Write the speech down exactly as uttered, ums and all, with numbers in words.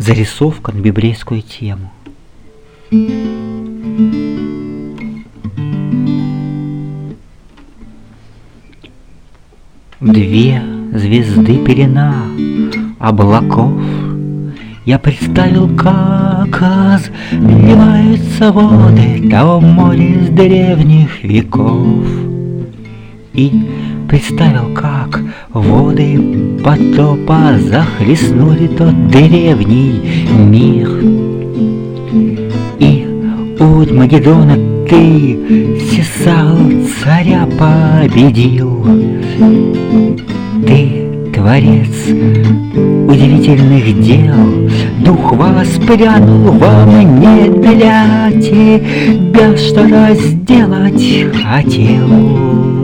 зарисовка на библейскую тему. Две звезды пелена облаков, я представил, как разливаются воды того моря с древних веков. И представил, как воды потопа захлестнули тот древний мир. И у Магеддона ты, Сесал, царя победил. Ты творец удивительных дел, дух воспрянул во мне для тебя, что-то сделать хотел.